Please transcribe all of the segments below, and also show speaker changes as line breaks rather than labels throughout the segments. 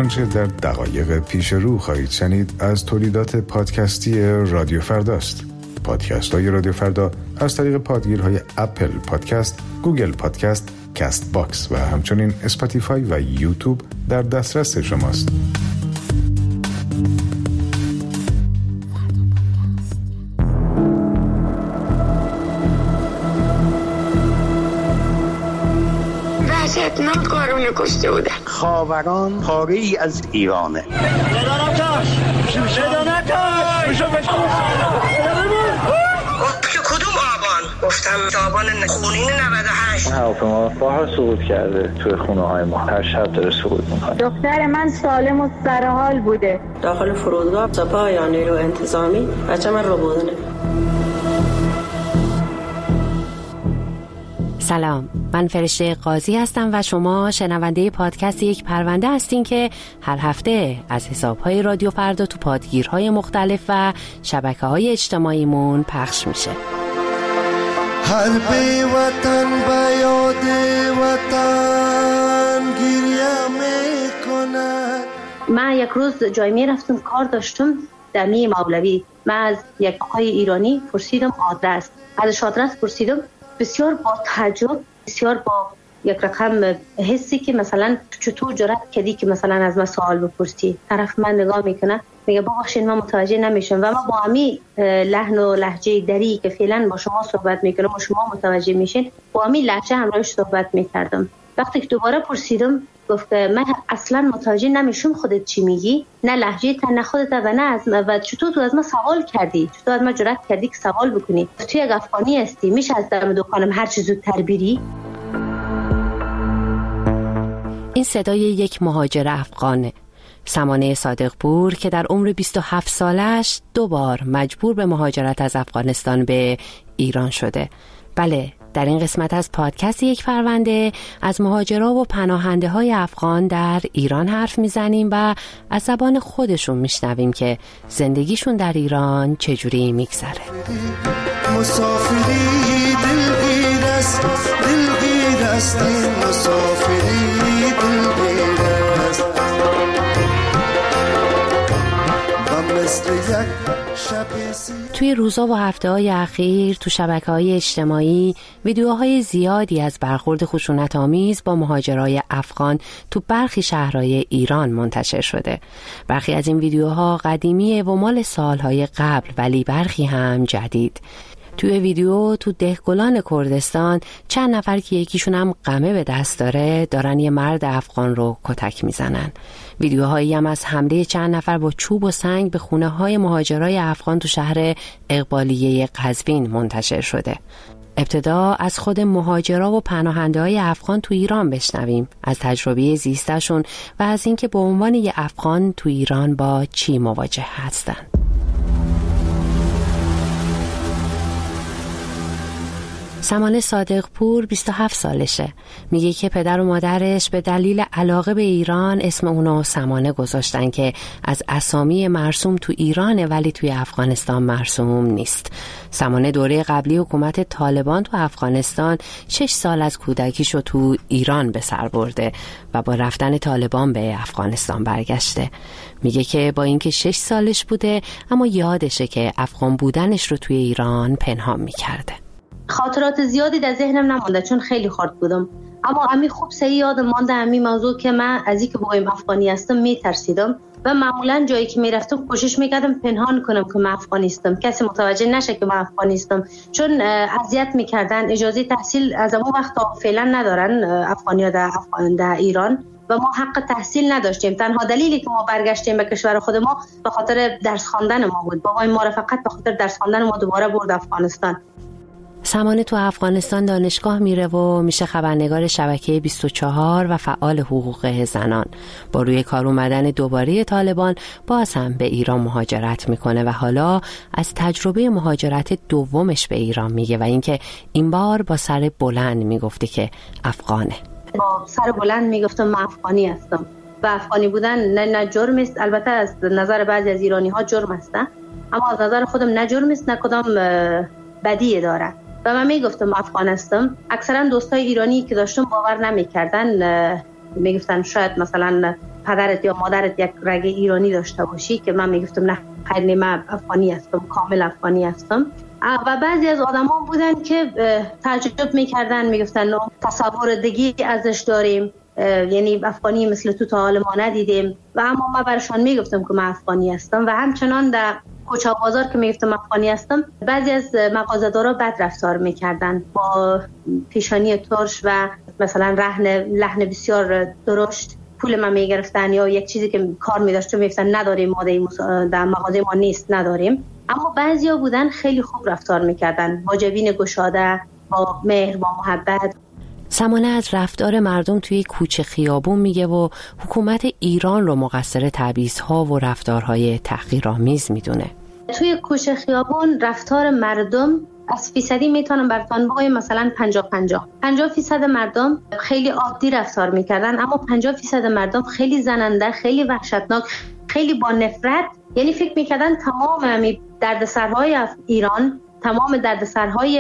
آنچه در دقایق پیش رو خواهید شنید از تولیدات پادکستی رادیو فرداست. پادکست های رادیو فردا از طریق پادگیرهای اپل پادکست، گوگل پادکست، کست باکس و همچنین اسپاتیفای و یوتیوب در دسترس شماست.
وحشتناک قارون کشته بودن.
خاوران پاره ای از ایرانه.
کدوم آبان؟ گفتم آبان خونین 98.
هواپیما بارها سقوط کرده توی خونه های ما. هر شب داره سقوط میکنه.
دختر من سالم و سرحال بوده.
داخل فرودگاه سپاه یا نیرو انتظامی بچه من رو بودنه.
سلام، من فرشته قاضی هستم و شما شنونده پادکست یک پرونده هستین که هر هفته از حسابهای رادیو فردا تو پادگیرهای مختلف و شبکه‌های اجتماعیمون پخش میشه.
حرب وطن به یاد وطن گریه میکند.
من یک روز جای میرفتم کار داشتم در می مولوی. من از یک آقای ایرانی پرسیدم آدرس. از آدرس پرسیدم، بسیار با تعجب، بسیار با یک رقم حسی که مثلا چطور جرأت کردی که مثلا از من سوال بپرسی. طرف من نگاه میکنه میگه ببخشید من متوجه نمیشم و ما با همی لحن و لهجه دری که فعلا با شما صحبت میکنم و شما متوجه میشین با همی لهجه همراهش صحبت میکردم. وقتی که دوباره پرسیدم گفت که من اصلا متوجه نمیشم خودت چی میگی، نه لهجه تا نه خودت و نه از من، و چطور تو از من سوال کردی، چطور از من جرأت کردی که سوال بکنی، تو یک افغانی هستی، میشه از دم دکانم هر چه زودتر بری؟
این صدای یک مهاجر افغانه، سمانه صادقپور، که در عمر 27 سالش 2 بار مجبور به مهاجرت از افغانستان به ایران شده. بله، در این قسمت از پادکست یک پرونده از مهاجرا و پناهنده های افغان در ایران حرف میزنیم و از زبان خودشون میشنویم که زندگیشون در ایران چجوری میگذره.
مسافری دلگیر است، دلگیر است، مسافری دلگیر است.
توی روزا و هفته‌های اخیر تو شبکه‌های اجتماعی ویدیوهای زیادی از برخورد خشونت‌آمیز با مهاجرای افغان تو برخی شهرهای ایران منتشر شده. برخی از این ویدیوها قدیمیه و مال سالهای قبل، ولی برخی هم جدید. توی ویدیو تو دهگلان کردستان چند نفر که یکیشون هم قمه به دست دارن یه مرد افغان رو کتک میزنن. ویدیوهایی هم از حمله چند نفر با چوب و سنگ به خونه های مهاجرای افغان تو شهر اقبالیه قزوین منتشر شده. ابتدا از خود مهاجرا و پناهنده های افغان تو ایران بشنویم، از تجربه زیستشون و از اینکه به عنوان یه افغان تو ایران با چی مواجه هستن. سمانه صادقپور 27 سالشه. میگه که پدر و مادرش به دلیل علاقه به ایران اسم اونو سمانه گذاشتن که از اسامی مرسوم تو ایرانه ولی توی افغانستان مرسوم نیست. سمانه دوره قبلی حکومت طالبان تو افغانستان 6 سال از کودکیشو تو ایران به سر برده و با رفتن طالبان به افغانستان برگشته. میگه که با اینکه 6 سالش بوده اما یادشه که افغان بودنش رو توی ایران پنهان میکرده.
خاطرات زیادی در ذهنم نمونده چون خیلی خرد بودم، اما امی خوب صحیح یادم مانده امی موضوع که من از اینکه بگویم افغانی هستم میترسیدم و معمولا جایی که میرفتم کوشش میکردم پنهان کنم که من افغانی هستم، کسی متوجه نشه که من افغانی هستم، چون اذیت میکردن. اجازه تحصیل از اون وقت تا فعلا ندارن افغانی‌ها در ایران و ما حق تحصیل نداشتیم. تنها دلیلی که ما برگشتیم به کشور خود ما به خاطر درس خواندن ما بود. بابای ما را فقط به خاطر درس خواندن ما دوباره برد افغانستان.
سمانه تو افغانستان دانشگاه میره و میشه خبرنگار شبکه 24 و فعال حقوق زنان. با روی کار اومدن دوباره طالبان باز هم به ایران مهاجرت میکنه و حالا از تجربه مهاجرت دومش به ایران میگه و اینکه این بار با سر بلند میگفته که افغانه.
با سر بلند میگفتم من افغانی هستم و افغانی بودن نه جرم است. البته از نظر بعضی از ایرانی ها جرم است، اما از نظر خودم نه جرم است نه کدام بدیه داره و من میگفتم افغان هستم. اکثرا دوستای ایرانی که داشتم باور نمیکردن، میگفتن شاید مثلا پدرت یا مادرت یک رگ ایرانی داشته باشی، که من میگفتم نه خیر، من افغانی هستم، کامل افغانی هستم. و بعضی از آدما بودن که تعجب میکردن، میگفتن تصور دیگه ازش داریم، یعنی افغانی مثل تو تا حال ما ندیدیم. و اما من برشان میگفتم که من افغانی هستم. و همچنان در کوچه بازار که میگفتم افغانی هستم، بعضی از مغازه‌دارا بد رفتار میکردن، با پیشانی ترش و مثلا لحن بسیار درشت پول من میگرفتن، یا یک چیزی که کار میداشتم میگفتن نداریم، ماده در مغازه ما نیست، نداریم. اما بعضیا بودن خیلی خوب رفتار میکردن، با جبین گشاده، با مهر، با محبت.
سمانه از رفتار مردم توی کوچه خیابون میگه و حکومت ایران رو مقصر تبعیض‌ها و رفتارهای تحقیرآمیز میدونه.
توی کوچه خیابون رفتار مردم از فیصدی میتونم براتون بگم مثلا 50% مردم خیلی عادی رفتار میکردن، اما 50% مردم خیلی زننده، خیلی وحشتناک، خیلی با نفرت. یعنی فکر میکردن تمام دردسرهای ایران، تمام دردسرهای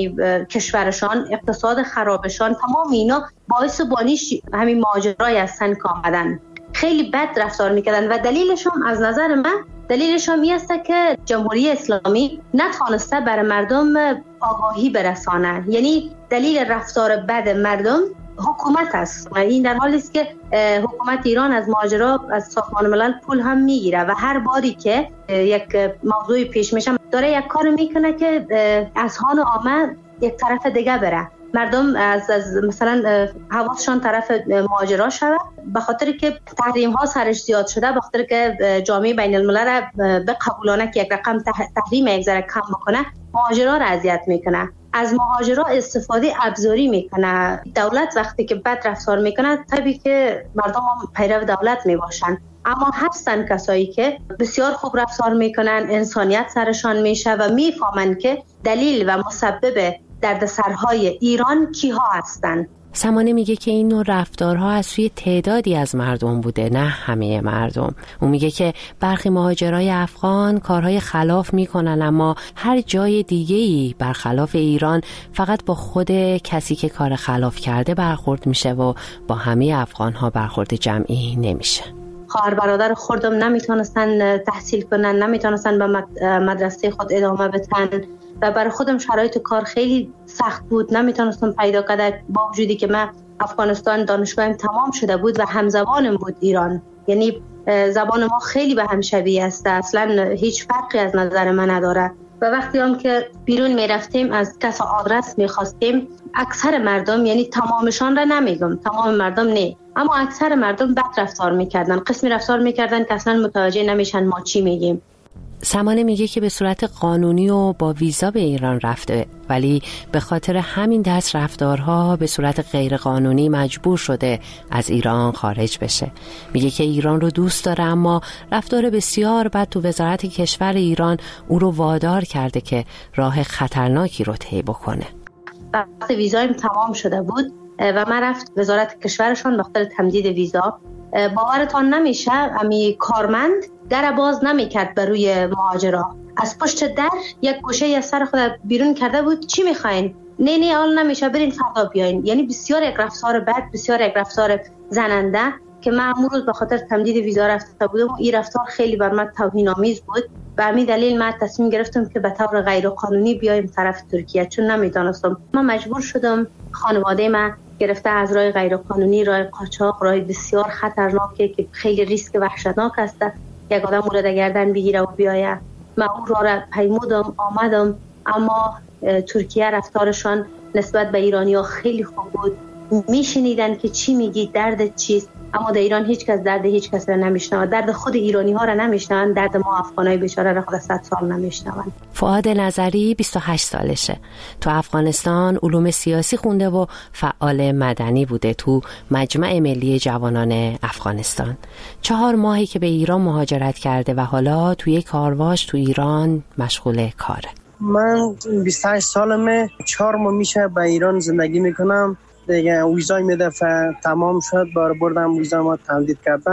کشورشان، اقتصاد خرابشان، تمام اینا باعث بانیش همین ماجرای هستن که آمدن. خیلی بد رفتار میکردن و دلیلشون از نظر من دلیلشون این است که جمهوری اسلامی نتوانسته برای مردم آگاهی برسانه. یعنی دلیل رفتار بد مردم حکومت است و این در حالی است که حکومت ایران از ماجرا از سازمان ملل پول هم میگیره و هر باری که یک موضوعی پیش میشه داره یک کار میکنه که اذهان عامه یک طرف دیگه بره، مردم از مثلا حواسشان طرف ماجرا شده، به خاطر که تحریم ها سرش زیاد شده، به خاطر که جامعه بین الملل به قبولانه که یک رقم تحریم یک ذره کم بکنه، مهاجرا را اذیت میکنه، از مهاجرا استفاده ابزاری میکنه. دولت وقتی که بد رفتار میکنه طبیعی که مردم هم پیرو دولت میباشن. اما هستن کسایی که بسیار خوب رفتار میکنن، انسانیت سرشان میشه و میفهمن که دلیل و مسبب دردسرهای ایران کیها هستن.
سمانه میگه که این نوع رفتارها از سوی تعدادی از مردم بوده، نه همه مردم. اون میگه که برخی مهاجرای افغان کارهای خلاف میکنن، اما هر جای دیگه‌ای برخلاف ایران فقط با خود کسی که کار خلاف کرده برخورد میشه و با همه افغانها برخورد جمعی نمیشه.
خواهر برادر خودم نمیتونستن تحصیل کنن، نمیتونستن به مدرسه خود ادامه بدن و برای خودم شرایط کار خیلی سخت بود، نمیتونستم پیدا کنم، با وجودی که من افغانستان دانشگاهم تمام شده بود و همزبانم بود ایران. یعنی زبان ما خیلی به هم شبیه است، اصلا هیچ فرقی از نظر من نداره. و وقتی هم که بیرون میرفتیم از کس آدرس میخواستیم، اکثر مردم، یعنی تمامشان را نمیگم، تمام مردم نه، اما اکثر مردم بد رفتار میکردن، قسمی رفتار میکردن که اصلا متوجه نمیشن ما چی میگیم.
سمانه میگه که به صورت قانونی و با ویزا به ایران رفته، ولی به خاطر همین دست رفتارها به صورت غیر قانونی مجبور شده از ایران خارج بشه. میگه که ایران رو دوست داره، اما رفتار بسیار بد تو وزارت کشور ایران او رو وادار کرده که راه خطرناکی رو طی بکنه.
وقتی ویزایم تمام شده بود و من رفت وزارت کشورشان به خاطر تمدید ویزا، باورتان نمیشه امی کارمند در باز نمیکرد بر روی مهاجرا، از پشت در یک گوشه از سر خود بیرون کرده بود. چی میخواین؟ نه حال نمیشه، برین فردا بیاین. یعنی بسیار یک رفتار بد، بسیار یک رفتار زننده که من امروز به خاطر تمدید ویزا رفته بودم. این رفتار خیلی بر من توهین آمیز بود و همین دلیل من تصمیم گرفتم که به طور غیر قانونی بیایم طرف ترکیه، چون نمیدانستم. من مجبور شدم، خانواده من گرفته از راه غیر قانونی، راه قاچاق، راه بسیار خطرناکه که خیلی ریسک وحشتناک است یک آدم مورد گردن بگیره و بیایه. من اون را پیمودم، آمدم، اما ترکیه رفتارشان نسبت به ایرانی‌ها خیلی خوب بود. میشنیدن که چی میگی، درد چیست، اما در ایران هیچ کس درد هیچ کس را نمیشنوه، درد خود ایرانی ها را نمیشنون، درد ما افغانای بیچاره را خود 100 سال نمیشنون.
فؤاد نظری 28 سالشه، تو افغانستان علوم سیاسی خونده و فعال مدنی بوده تو مجمع ملی جوانان افغانستان. 4 ماهی که به ایران مهاجرت کرده و حالا توی کارواش تو ایران مشغول کاره.
من 28 سالمه، 4 ماه میشه به ایران زندگی میکنم. دیگه ویزای دفعه تمام شد، بردم ویزا ما تمدید کردم.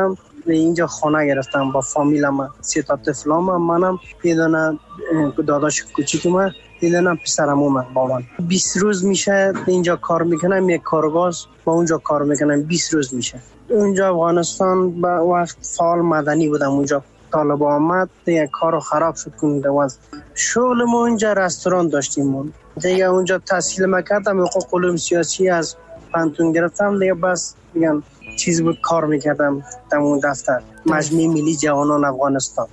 اینجا خانه گرفتم با فامیلم، 3 تا طفلام، منم یه دونه داداش کوچیکم، یه دونه پسرم با من. 20 روز میشه اینجا کار میکنم، یک کارگاز با اونجا کار میکنم. 20 روز میشه. اونجا افغانستان با وقت فعال مدنی بودم، اونجا طالب آمد دیگه کارو خراب شد کنده واسه شغل ما. اونجا رستوران داشتیم دیگه، اونجا تحصیل میکردم، حقوق علوم سیاسی از پانتون گرفتم دیگه، بس میگن چیز بود کار میکردم در اون دفتر مجمع ملی جوانان افغانستان.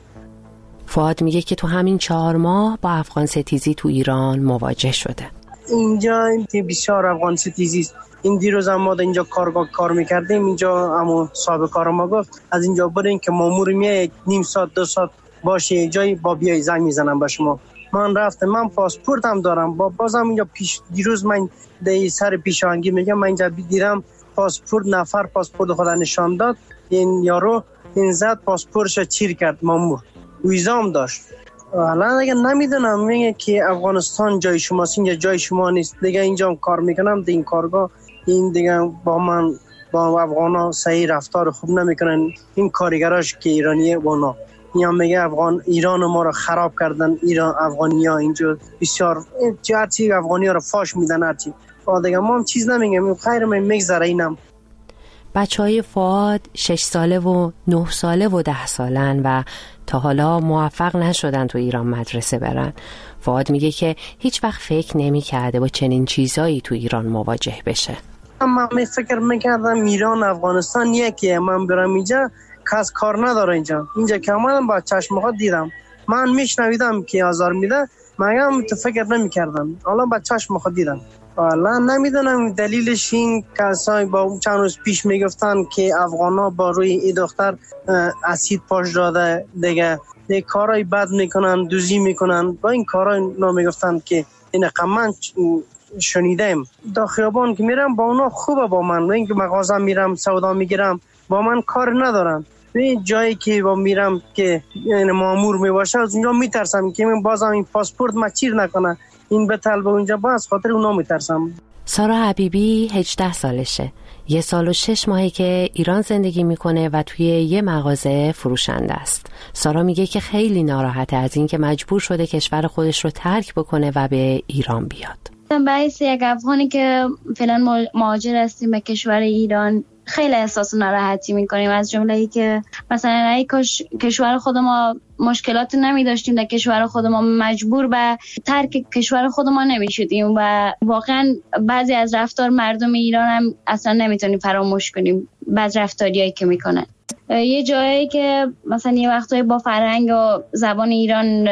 فؤاد میگه که تو همین 4 ماه با افغان ستیزی تو ایران مواجه شده.
اینجا بسیار افغان ستیزی. این دیروز هم ما اینجا کار میکردیم، اینجا همون صاحب کار ما گفت از اینجا برین که مامور میاد 1.5 ساعت 2 ساعت باشه جای با بیای زنگ میزنم به شما. من رفتم، من پاسپورت هم دارم، بازم اینجا دیروز من در سر پیشانگی میگم من اینجا دیدم پاسپورت، نفر پاسپورت خدا نشان داد، این یارو این زد پاسپورتش چیر کرد، مامور ویزام داشت. الان دیگه نمیدونم، میگه که افغانستان جای شماست، اینجا جای شما نیست دیگه. اینجا کار میکنم در این کارگاه، این دیگه با من با افغانا صحیح رفتار خوب نمیکنن. این کارگراش که ایرانیه اونا یا میگه ایران ما رو خراب کردن، ایران افغانیا اینجا بسیار هرچی افغانیا رو فاش میدن هرچی. دیگه ما هم چیز نمیگم، خیر من میگذره. اینم
بچهای فؤاد 6 ساله و 9 ساله و 10 سالن و تا حالا موفق نشدن تو ایران مدرسه برن. فؤاد میگه که هیچ وقت فکر نمی‌کرده با چنین چیزایی تو ایران مواجه بشه.
من فکر میکردم ایران افغانستان یکیه، من برم اینجا کس کار نداره. اینجا که آمدم با چشم خود دیدم، من میشنویدم که آزار میده، مگم تو فکر نمیکردم، حالا با چشم خود دیدم. حالا نمیدونم دلیلش این کسایی با چند روز پیش میگفتن که افغانا با روی این دختر اسید پاش داده دیگه کارهای بد میکنن، دوزی میکنن. با این کارهای نمیگفتن که این قمن شنیدم. دا خیابان که میرم با اونا خوبه، با من این که مغازه میرم سودا میگیرم با من کار ندارن. این جایی که با میرم که این مامور میباشه از اونجا میترسم که من بازم این پاسپورت ما چیر نکنه، این بتل به اونجا باز خاطر اونا میترسم.
سارا حبیبی 18 سالشه. 1 سال و 6 ماهی که ایران زندگی میکنه و توی یه مغازه فروشنده است. سارا میگه که خیلی ناراحته از این که مجبور شده کشور خودش رو ترک بکنه و به ایران بیاد.
باعث یک افغانی که فعلا مهاجر هستیم به کشور ایران خیلی احساس ناراحتی میکنیم، از جمله ای که مثلا ای کشور خود ما مشکلات نمی داشتیم، در کشور خود ما مجبور به ترک کشور خود ما نمی شدیم و واقعا بعضی از رفتار مردم ایران هم اصلا نمیتونیم فراموش کنیم، بعض رفتاریایی که میکنن. یه جایی که مثلا یه وقتایی با فرهنگ و زبان ایران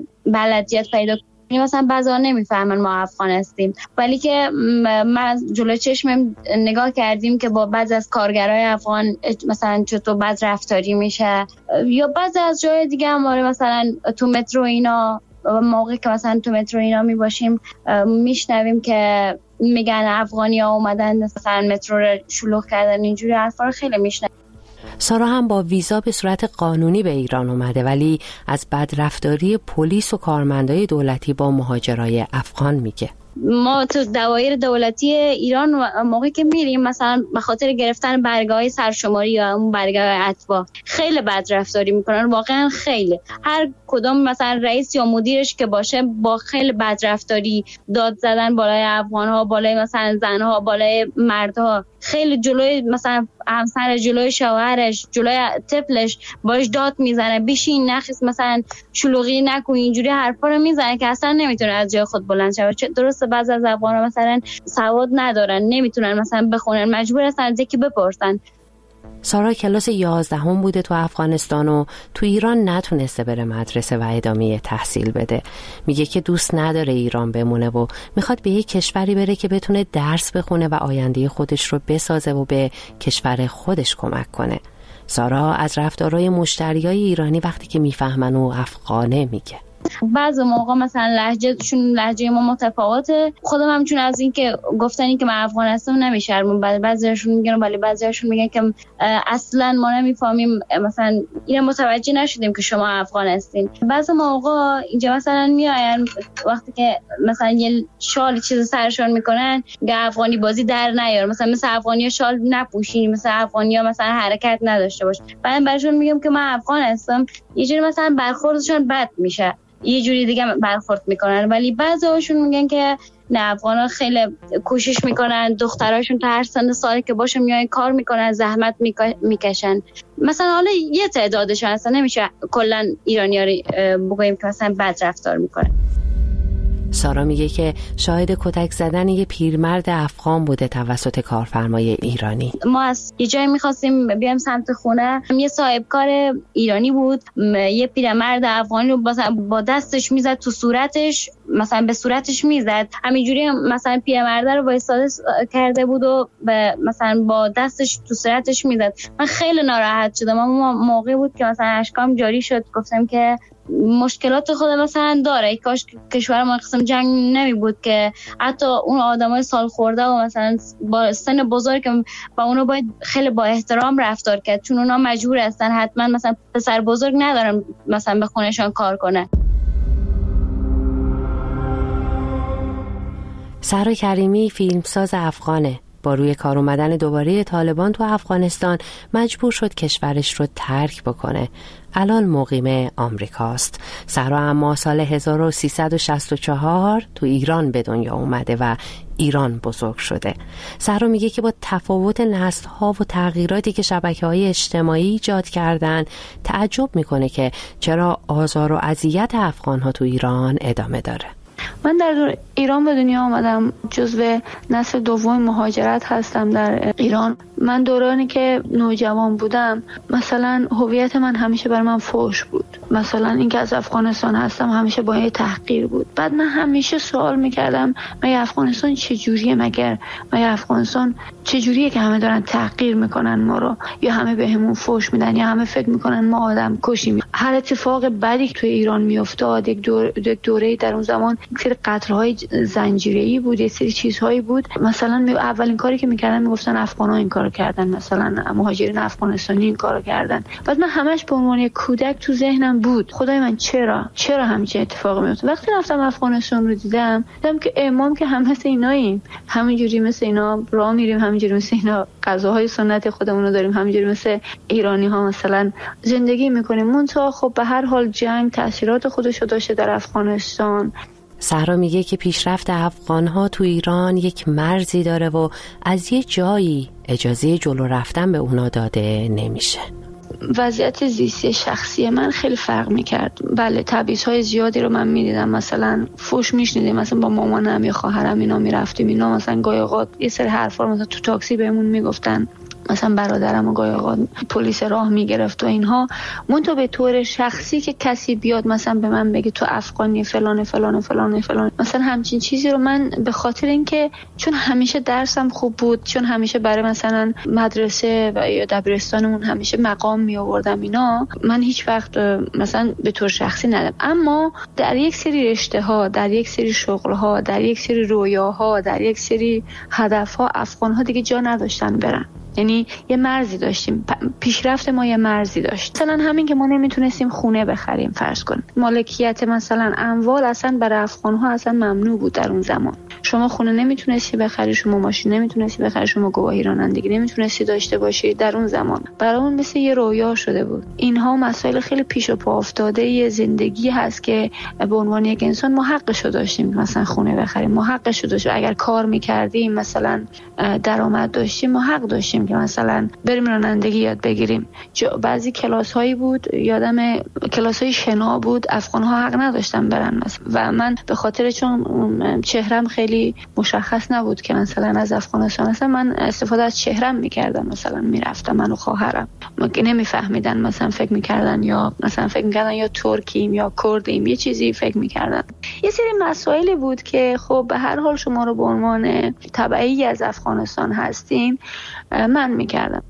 بلدیت پیدا مثلا بعضا نمیفهمن ما افغان هستیم، ولی که ما جلوی چشمم نگاه کردیم که با بعض از کارگرای افغان مثلا چطور بعض رفتاری میشه، یا بعض از جای دیگه هم مثلا تو مترو اینا، موقعی که مثلا تو مترو اینا میباشیم میشنویم که میگن افغانی ها اومدن مثلا مترو رو شلوغ کردن، اینجوری حرفا رو خیلی میشنویم.
سارا هم با ویزا به صورت قانونی به ایران اومده، ولی از بدرفتاری پلیس و کارمندای دولتی با مهاجرای افغان میگه.
ما تو دوایر دولتی ایران موقعی که میریم مثلا به خاطر گرفتن برگه‌های سرشماری یا اون برگه‌های اتباع خیلی بدرفتاری میکنن، واقعا خیلی. هر کدوم مثلا رئیس یا مدیرش که باشه با خیلی بدرفتاری داد زدن بالای افغان‌ها، بالای مثلا زن‌ها، بالای مردها، خیلی جلوی مثلا همسر، جلوی شوهرش، جلوی طفلش باش داد میزنه، بیشین نخیس، مثلا شلوغی نکن، اینجوری حرفا رو میزنه که اصلا نمیتونه از جای خود بلند شه. درسته بعضی از افغان‌ها مثلا سواد ندارن، نمیتونن مثلا بخونن، مجبور هستن از یکی بپرسن.
سارا کلاس 11 بوده تو افغانستان و تو ایران نتونسته بره مدرسه و ادامه تحصیل بده. میگه که دوست نداره ایران بمونه و میخواد به یک کشوری بره که بتونه درس بخونه و آینده خودش رو بسازه و به کشور خودش کمک کنه. سارا از رفتارهای مشتریای ایرانی وقتی که میفهمن و افغانه میگه.
بعضی موقع مثلا لهجه ما متفاوته. خودم هم چون از این که گفتنی که من افغان هستم نمیشرمم، بعضیاشون میگن ولی بعضیاشون میگن که اصلا ما نمیفهمیم، مثلا اینا متوجه نشدیم که شما افغان هستین. بعضی موقع اینجا مثلا میاین وقتی که مثلا یه شال چیز سرشون میکنن که افغانی بازی در نیار، مثلا مثل افغانی‌ها شال نپوشین، مثل افغانی‌ها مثلا حرکت نداشته باش. بعد براشون میگم که من افغان هستم، یه جوری مثلا برخوردشون بد میشه، یه جوری دیگه برخورد میکنن. ولی بعضی‌هاشون میگن که نه، افغانا خیلی کوشش میکنن، دختراشون تا هر سن سالی که باشه میاین کار میکنن، زحمت میکشن. مثلا حالا یه تعدادشون هستن، نمیشه کلا ایرانی‌ها بگیم که مثلا بد رفتار میکنن.
سارا میگه که شاهد کتک زدن یه پیرمرد افغان بوده توسط کارفرمای ایرانی.
ما از یه جایی میخواستیم بیایم سمت خونه، یه صاحبکار ایرانی بود، یه پیرمرد افغانی رو با دستش میزد تو صورتش، مثلا به صورتش میزد، همینجوری مثلا پیرمرد رو وایساده کرده بود و مثلا با دستش تو صورتش میزد. من خیلی ناراحت شدم. اما موقعی بود که مثلا اشکام جاری شد، گفتم که مشکلات خود مثلا داره، کاش کشور ما قسم جنگ نمی بود که حتی اون آدمای سال خورده و مثلا با سن بزرگ با اونو باید خیلی با احترام رفتار کرد، چون اونا مجبور هستن حتما مثلا پسر بزرگ ندارن مثلا به خونشان کار کنه.
سارا کریمی فیلمساز افغانه. با روی کار اومدن دوباره طالبان تو افغانستان مجبور شد کشورش رو ترک بکنه. الان مقیم آمریکاست. سارا اما سال 1364 تو ایران به دنیا اومده و ایران بزرگ شده. سارا میگه که با تفاوت نسل‌ها و تغییراتی که شبکه‌های اجتماعی ایجاد کردن تعجب میکنه که چرا آزار و اذیت افغان‌ها تو ایران ادامه داره.
من در ایران به دنیا آمدم، جزو نسل دوم مهاجرت هستم در ایران. من دورانی که نوجوان بودم مثلا هویت من همیشه برای من فحش بود، مثلا اینکه از افغانستان هستم همیشه با یه تحقیر بود. بعد من همیشه سوال میکردم مگه افغانستان چجوریه، مگه افغانستان چجوریه که همه دارن تحقیر میکنن ما رو، یا همه بهمون فحش میدن، یا همه فکر میکنن ما آدم کشیم. هر اتفاق بدی که توی ایران میافتاد، یک دوره در اون زمان یک سری قتل‌های زنجیره‌ای بود، یک سری چیزهایی بود. مثلا اولین کاری که میکردن میگفتن افغان‌ها این کارو کردن، مثلا مهاجرین افغانستانی این کارو کردن. بعد من همش به عنوان یک کودک تو ذهنم بود خدای من چرا همچین اتفاقی میفته. وقتی رفتم افغانستان رو دیدم که امام که هم مثل ایناییم، همینجوری مثل اینا راه میریم، همینجوری مثل اینا غذاهای سنتی خودمون رو داریم، همینجوری مثل ایرانی‌ها مثلا زندگی میکنیم. منتها خب به هر حال جنگ تاثیرات خودش رو داشته در افغانستان.
سهرا میگه که پیشرفت افغان‌ها تو ایران یک مرزی داره و از یه جایی اجازه جلو رفتن به اونا داده نمیشه.
وضعیت زیستی شخصی من خیلی فرق میکرد. بله تبعیض‌های زیادی رو من میدیدم، مثلا فوش میشنیدیم، مثلا با مامانم یا خواهرم اینا میرفتیم، اینا مثلا گاهی اوقات یه سری حرفا مثلا تو تاکسی بهمون میگفتن، مثلا برادرم گاهی اوقات پلیس راه میگرفت و اینها. منتها به طور شخصی که کسی بیاد مثلا به من بگه تو افغانی فلان فلان فلان فلان مثلا همچین چیزی رو، من به خاطر اینکه چون همیشه درسم خوب بود، چون همیشه برای مثلا مدرسه و یا دبیرستانمون همیشه مقام می آوردم اینا، من هیچ وقت مثلا به طور شخصی ندم. اما در یک سری رشته ها، در یک سری شغل ها، در یک سری رویاها، در یک سری هدف ها افغان ها دیگه جا نداشتن برن. یعنی یه مرزی داشتیم، پیشرفت ما یه مرزی داشت. مثلا همین که ما نمیتونستیم خونه بخریم، فرض کن مالکیت مثلا اموال اصلا برای افغان‌ها اصلا ممنوع بود در اون زمان. شما خونه نمیتونستی بخری، شما ماشین نمیتونستی بخری، شما گواهی رانندگی نمیتونستی داشته باشی. در اون زمان برامون مثل یه رویا شده بود. اینها مسائل خیلی پیش و پا افتاده یه زندگی هست که به عنوان یک انسان ما حقشو داشتیم مثلا خونه بخریم، ما حقشو داشتیم اگر کار میکردیم مثلا درآمد داشتیم، ما حق داشتیم که مثلا بریم رانندگی یاد بگیریم. بعضی کلاس هایی بود، یادم کلاس های شنا بود، افغان ها حق نداشتن برن مثلا. و من به خاطر چون چهرم خیلی مشخص نبود که مثلا از افغانستان هستم، من استفاده از چهرم میکردم، مثلا میرفتم من و خواهرم، نمیفهمیدن، مثلا فکر میکردن یا مثلا فکر میکردن یا ترکیم یا کردیم، یه چیزی فکر میکردن. یه سری مسائلی بود که خب به هر حال شما رو به عنوان تبعی از افغانستان هستین من میکردم.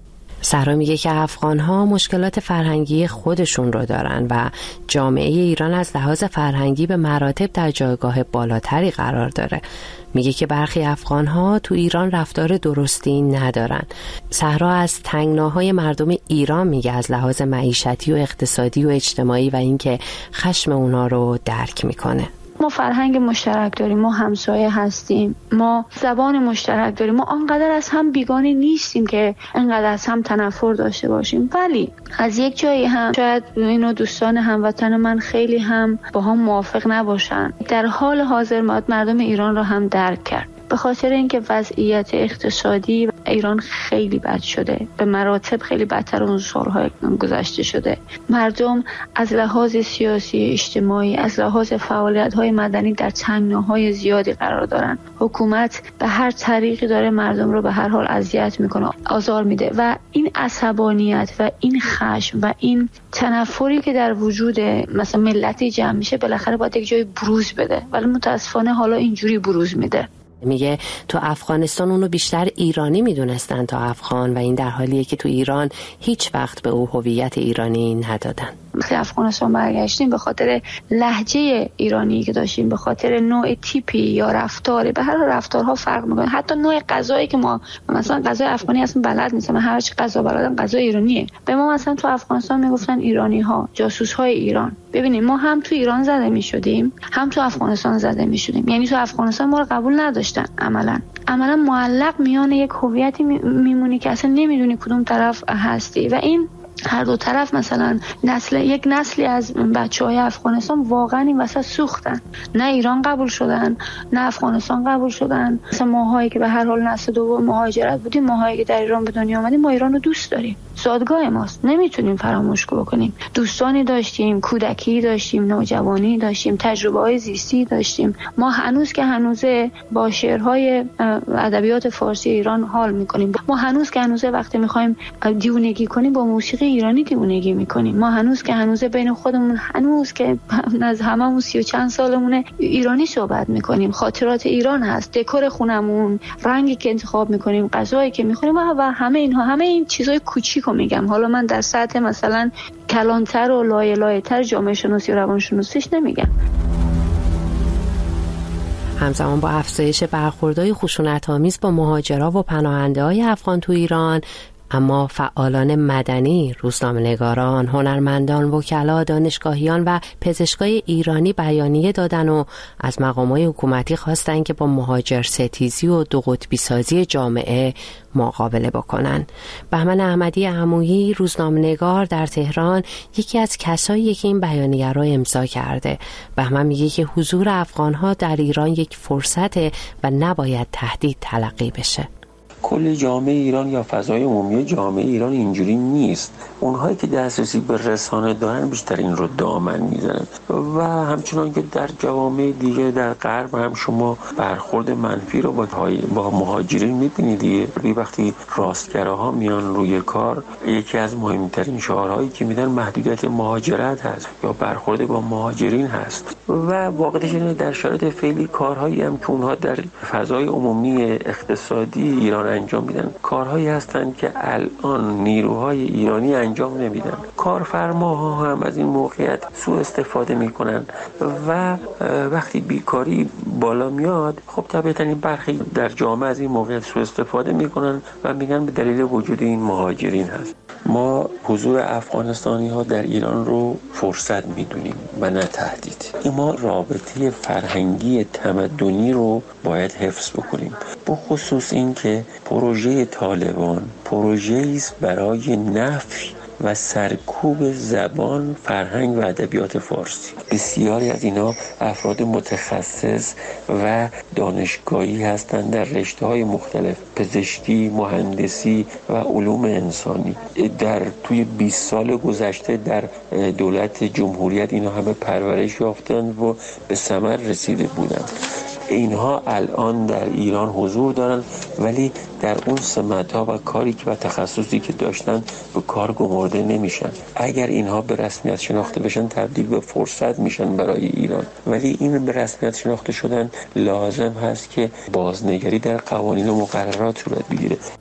سهرا میگه که افغان‌ها مشکلات فرهنگی خودشون رو دارن و جامعه ایران از لحاظ فرهنگی به مراتب در جایگاه بالاتری قرار داره. میگه که برخی افغان‌ها تو ایران رفتار درستی ندارن. سهرا از تنگناهای مردم ایران میگه از لحاظ معیشتی و اقتصادی و اجتماعی و اینکه خشم اونا رو درک میکنه.
ما فرهنگ مشترک داریم، ما همسایه هستیم، ما زبان مشترک داریم، ما آنقدر از هم بیگانه نیستیم که انقدر از هم تنفر داشته باشیم. ولی از یک جایی هم شاید اینو دوستان هموطن من خیلی هم با هم موافق نباشن. در حال حاضر مردم ایران را هم درک کرد، به خاطر اینکه وضعیت اقتصادی ایران خیلی بد شده، به مراتب خیلی بدتر اون سالهای گذشته شده. مردم از لحاظ سیاسی، اجتماعی، از لحاظ فعالیت‌های مدنی در تنگناهای زیادی قرار دارن. حکومت به هر طریقی داره مردم رو به هر حال اذیت میکنه، آزار میده و این عصبانیت و این خشم و این تنفری که در وجود مثلا ملتی جمع میشه بالاخره باید یک جای بروز بده، ولی متاسفانه حالا اینجوری بروز میده.
میگه تو افغانستان اونو بیشتر ایرانی میدونستن تا افغان و این در حالیه که تو ایران هیچ وقت به او هویت ایرانی ندادن.
وقتی افغانستان برگشتیم به خاطر لهجه ایرانی که داشتیم، به خاطر نوع تیپی یا رفتاری، به هر رفتارها فرق میکنه. حتی نوع غذایی که ما مثلا غذای افغانی اصلا بلد نیستم، هر چی غذا بلدم غذای ایرانیه. به ما مثلا تو افغانستان میگفتن ایرانی ها، جاسوس های ایران. ببینید ما هم تو ایران زده میشدیم، هم تو افغانستان زده میشدیم. یعنی تو افغانستان ما رو قبول نداشتن. عملا معلق میان یک هویتی میمونی که اصلا نمیدونی کدوم طرف هستی و این هر دو طرف مثلا یک نسلی از بچه‌های افغانستان واقعا این وسط سوختن. نه ایران قبول شدن، نه افغانستان قبول شدن. مثلا ماهایی که به هر حال نسل دوم مهاجرت بودیم، ماهایی که در ایران به دنیا اومدیم، ما ایران رو دوست داریم. زادگاه ماست، نمیتونیم فراموش بکنیم. دوستانی داشتیم، کودکی داشتیم، نوجوانی داشتیم، تجربه‌های زیستی داشتیم. ما هنوز که هنوزه با شعرهای ادبیات فارسی ایران حال میکنیم. ما هنوز که هنوزه وقتی میخوایم دیوونگی کنیم با موسیقی ایرانی دیوونگی میکنیم. ما هنوز که هنوزه بین خودمون، هنوز که از هممون 30 و چند سالمونه، ایرانی صحبت میکنیم. خاطرات ایران هست، دکور خونمون، رنگی که انتخاب میکنیم، غذایی که میخوریم و همه اینها، همه این چیزای کوچیکو میگم. حالا من در سطح مثلا کلانتر و لایه‌تر جامعه شناسی و روان شناسیش نمیگم.
همزمان با افزایش برخوردهای خشونت‌آمیز با مهاجرا و پناهنده‌های افغان تو ایران، اما فعالان مدنی، روزنامه‌نگاران، هنرمندان، وکلا، دانشگاهیان و پزشکای ایرانی بیانیه دادن و از مقامات حکومتی خواستن که با مهاجر ستیزی و دو قطبی سازی جامعه مقابله بکنن. بهمن احمدی عمویی، روزنامه‌نگار در تهران، یکی از کسایی که این بیانیه را امضا کرده. بهمن میگه که حضور افغان‌ها در ایران یک فرصته و نباید تهدید تلقی بشه.
کل جامعه ایران یا فضای عمومی جامعه ایران اینجوری نیست. اونهایی که دسترسی به رسانه دارن بیشتر این رو دامن میزنن و همچنان که در جوامع دیگه در غرب هم شما برخورد منفی رو با مهاجرین میبینید دیگه. وقتی راستگراها میان روی کار، یکی از مهمترین شعارهایی که میدن محدودیت مهاجرت هست یا برخورد با مهاجرین هست و واقعیتش اینه در شرایط فعلی کارهایی هم که اونها در فضای عمومی اقتصادی ایران انجام میدن، کارهایی هستند که الان نیروهای ایرانی انجام نمیدن. کارفرماها هم از این موقعیت سوء استفاده میکنن و وقتی بیکاری بالا میاد، خب طبیعتاً این برخی در جامعه از این موقعیت سوء استفاده میکنن و میگن به دلیل وجود این مهاجرین هست. ما حضور افغانستانی ها در ایران رو فرصت میدونیم و نه تهدید. ما رابطه فرهنگی تمدنی رو باید حفظ بکنیم، به خصوص این که پروژه طالبان پروژه‌ای است برای نفی و سرکوب زبان، فرهنگ و ادبیات فارسی. بسیاری از اینا افراد متخصص و دانشگاهی هستند در رشته‌های مختلف، پزشکی، مهندسی و علوم انسانی. توی 20 سال گذشته در دولت جمهوریت اینا همه پرورش یافتند و به ثمر رسیده بودند. اینها الان در ایران حضور دارن ولی در اون سمت‌ها و کاری که و تخصصی که داشتن به کار گمارده نمیشن. اگر اینها به رسمیت شناخته بشن تبدیل به فرصت میشن برای ایران، ولی این به رسمیت شناخته شدن لازم هست که بازنگری در قوانین و مقررات صورت بگیره.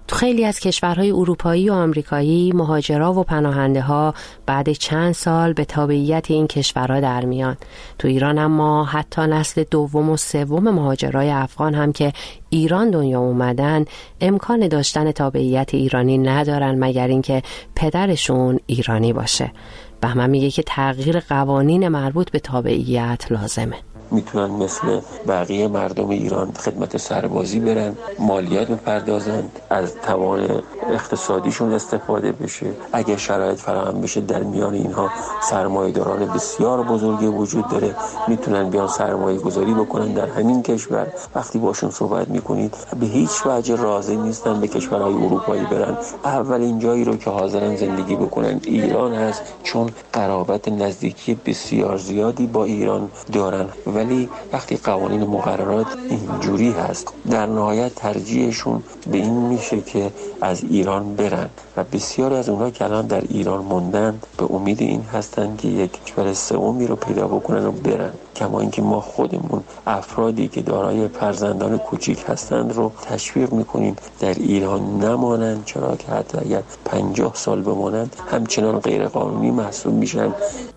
تو خیلی از کشورهای اروپایی و آمریکایی مهاجرا و پناهنده ها بعد چند سال به تابعیت این کشورها در میان. تو ایران اما حتی نسل دوم و سوم مهاجرای افغان هم که ایران دنیا اومدن امکان داشتن تابعیت ایرانی ندارن مگر اینکه پدرشون ایرانی باشه. بهمن میگه که تغییر قوانین مربوط به تابعیت لازمه.
میتونن مثل بقیه مردم ایران خدمت سربازی برن، مالیات بپردازند، از توان اقتصادیشون استفاده بشه. اگه شرایط فراهم بشه در میان اینها سرمایه‌داران بسیار بزرگی وجود داره، میتونن بیان سرمایه گذاری بکنن در همین کشور. وقتی باشون صحبت میکنید به هیچ وجه راضی نیستن به کشورهای اروپایی برن. اولین جایی رو که حاضرن زندگی بکنن ایران هست، چون قرابت نزدیکی بسیار زیادی با ایران دارن. ولی وقتی قوانین مقررات اینجوری هست، در نهایت ترجیحشون به این میشه که از ایران برن و بسیاری از اونها که الان در ایران موندن به امید این هستن که یک کشور سومی رو پیدا بکنن و برن. کما اینکه ما خودمون افرادی که دارای فرزندان کوچیک هستند رو تشویق میکنیم در ایران نمانند، چرا که حتی اگر 50 سال بمانند همچنان غیر قانونی محسوب میشن.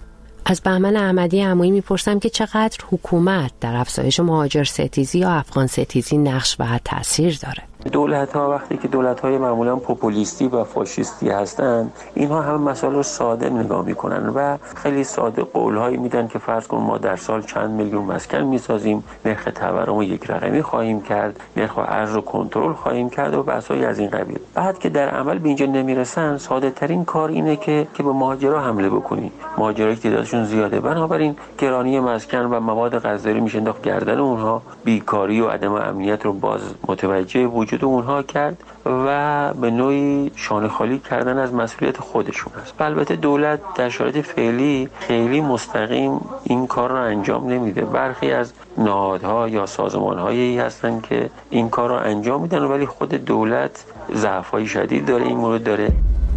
از بهمن احمدی عمویی میپرسم که چقدر حکومت در افزایش مهاجر ستیزی یا افغان ستیزی نقش و تأثیر داره.
دولت‌ها وقتی که دولت‌های معمولاً پوپولیستی و فاشیستی هستند، اینها هم مسائل رو ساده نگاه می‌کنن و خیلی ساده قول‌هایی میدن که فرض کن ما در سال چند میلیون مسکن می‌سازیم، نرخ تورم رو یک رقمی خواهیم کرد، نرخ ارز رو کنترل خواهیم کرد و بحث‌های از این قبیل. بعد که در عمل به اینجا نمیرسن، ساده‌ترین کار اینه که به مهاجرا حمله بکنی. مهاجرایی که تعدادشون زیاده، بنابراین گرانی مسکن و مواد غذایی میشه انداخت گردن اونها، بیکاری و عدم امنیت رو باز متوجه وجود اونها کرد و به نوعی شانه خالی کردن از مسئولیت خودشون است. البته دولت در شرایط فعلی خیلی مستقیم این کار رو انجام نمیده. برخی از نهادها یا سازمان‌هایی هستن که این کار رو انجام میدن ولی خود دولت ضعف‌های شدید داره این مورد داره.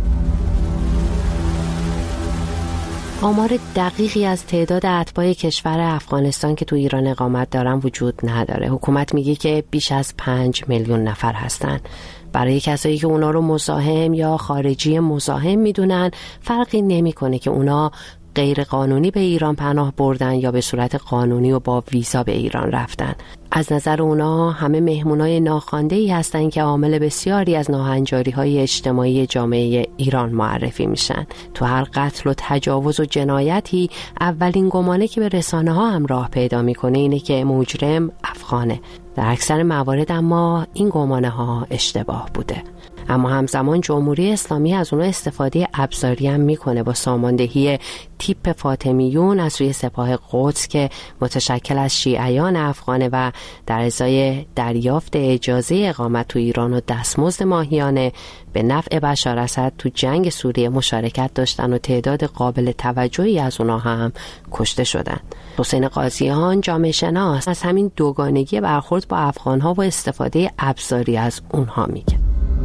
آمار دقیقی از تعداد اتباع کشور افغانستان که تو ایران اقامت دارن وجود نداره. حکومت میگه که بیش از 5 میلیون نفر هستن. برای کسایی که اونا رو مزاحم یا خارجی مزاحم میدونن فرقی نمیکنه که اونا غیر قانونی به ایران پناه بردن یا به صورت قانونی و با ویزا به ایران رفتن. از نظر اونا همه مهمونای ناخوانده‌ای هستن که عامل بسیاری از ناهنجاری‌های اجتماعی جامعه ایران معرفی میشن. تو هر قتل و تجاوز و جنایتی اولین گمانه که به رسانه‌ها هم راه پیدا میکنه اینه که مجرم افغانه. در اکثر موارد اما این گمانه‌ها اشتباه بوده. اما همزمان جمهوری اسلامی از اونها استفاده ابزاری هم میکنه با ساماندهی تیپ فاطمیون از روی سپاه قدس که متشکل از شیعیان افغانه و در ازای دریافت اجازه اقامت تو ایران و دستمزد ماهیانه به نفع بشار اسد تو جنگ سوریه مشارکت داشتن و تعداد قابل توجهی از اونها هم کشته شدن. حسین قاضیان جامعه شناس از همین دوگانگی برخورد با افغانها و استفاده ابزاری از اونها میگه.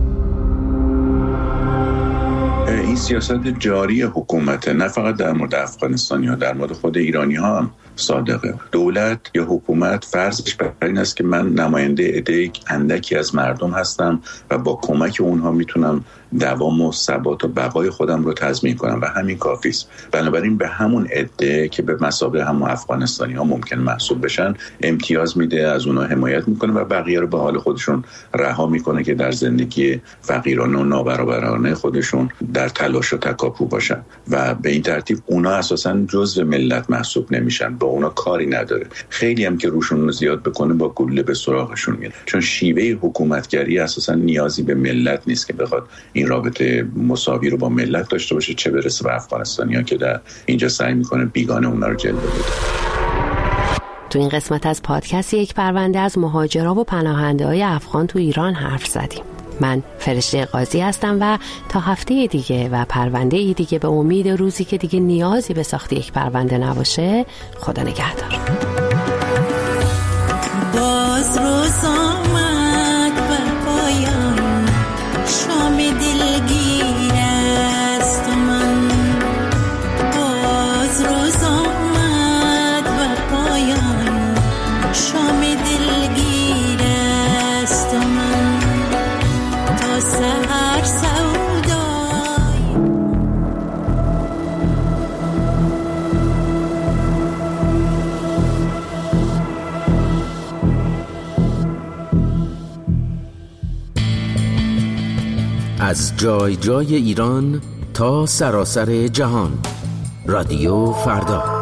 این سیاست جاری حکومت نه فقط در مورد افغانستانی ها، در مورد خود ایرانی ها هم صادقه. دولت یا حکومت فرضش بر این است که من نماینده عده اندکی از مردم هستم و با کمک اونها میتونم دوام و ثبات و بقای خودم رو تضمین کنم و همین کافی است. بنابراین به همون عده که به مثابه همون افغانستانی ها ممکن محسوب بشن امتیاز میده، از اونها حمایت میکنه و بقیه رو به حال خودشون رها میکنه که در زندگی فقیرانه و نابرابرانه خودشون در تلاش و تکاپو باشن و به این ترتیب اونا اساساً جزء ملت محسوب نمیشن، با اونا کاری نداره. خیلی هم که روشون رو زیاد بکنه با گله به سراغشون میره، چون شیوه حکومتگری اساساً نیازی به ملت نیست که بخواد این رابطه مساوی رو با ملت داشته باشه، چه برسه به افغانستانی‌ها که در اینجا سعی میکنه بیگانه اونا رو جلوه بده.
تو این قسمت از پادکست یک پرونده از مهاجرا و پناهنده‌های افغان تو ایران حرف زدیم. من فرشته قاضی هستم و تا هفته دیگه و پرونده دیگه به امید روزی که دیگه نیازی به ساخت یک پرونده نباشه، خدا نگهدار.
باز روز آمد بر پایان، شام دلگیر است من. باز روز آمد بر پایان، شام دلگیر است من. تا
از جای جای ایران تا سراسر جهان. رادیو فردا.